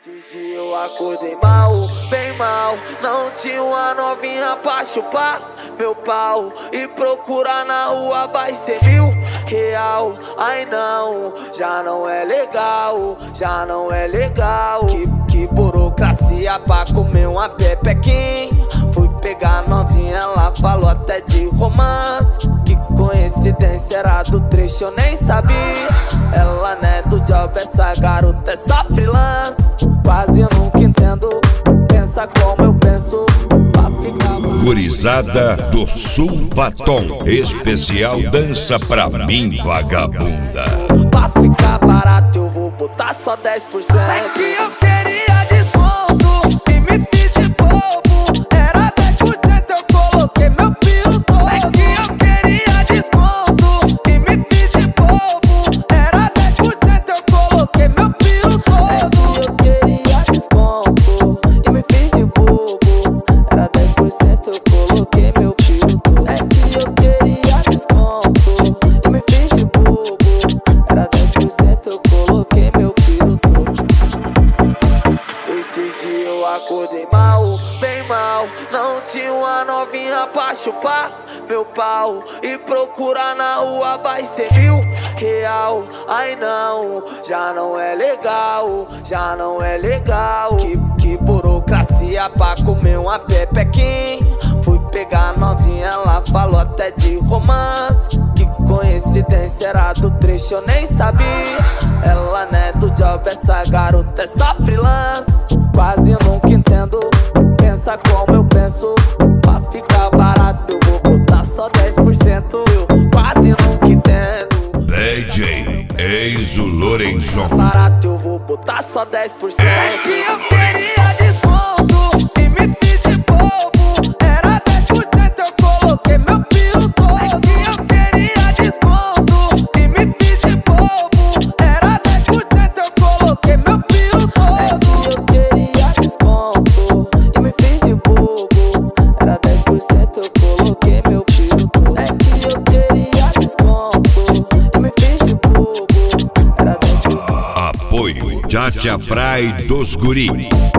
Esses dias eu acordei mal, bem mal. Não tinha uma novinha pra chupar meu pau. E procurar na rua vai ser R$1000. Ai não, já não é legal, já não é legal. Que burocracia pra comer uma pepequinha. Fui pegar novinha, ela falou até de romance. Que coincidência, era do trecho, eu nem sabia. Ela não é do job, essa garota é só freelance. Quase eu nunca entendo, pensa como eu penso. Pra ficar Gurizada do Sulfatom, especial dança pra mim, vagabunda. Pra ficar barato eu vou botar só 10%. É que eu queria desconto e me fiz de bobo. Era 10%, eu coloquei meu piro todo. É que eu queria desconto e me fiz de bobo. Era 10%, eu coloquei meu piro todo. É que eu queria desconto e me fiz de bobo. Era 10%, eu coloquei meu piro todo. É que eu queria desconto e me fiz de bobo. Era 10%, eu coloquei meu piro todo. Esses dias eu acordei mal, bem mal. Não tinha uma novinha pra chupar meu pau. E procurar na rua vai ser R$1000. Ai não, já não é legal, já não é legal. Que burocracia pra comer uma pepequinha. Fui pegar novinha, ela falou até de romance. Que coincidência, era do trecho, eu nem sabia. Ela não é do job, essa garota é só freelance. Quase eu nunca entendo, pensa como eu penso. Pra ficar barato eu vou botar só 10%. Eu quase nunca entendo. DJ Eizo Lorenzon. Barato eu vou botar só 10%. É que eu queria desconto e me fiz de bobo. Era 10%, eu coloquei meu piro todo. É que eu queria desconto e me fiz de bobo. Era 10%, eu coloquei meu piro todo. É que eu queria desconto e me fiz de bobo. Era 10%, eu coloquei meu piro todo. É que eu queria desconto e me fiz de bobo. Era 10%. Apoio Tchatcha Fry dos Guri.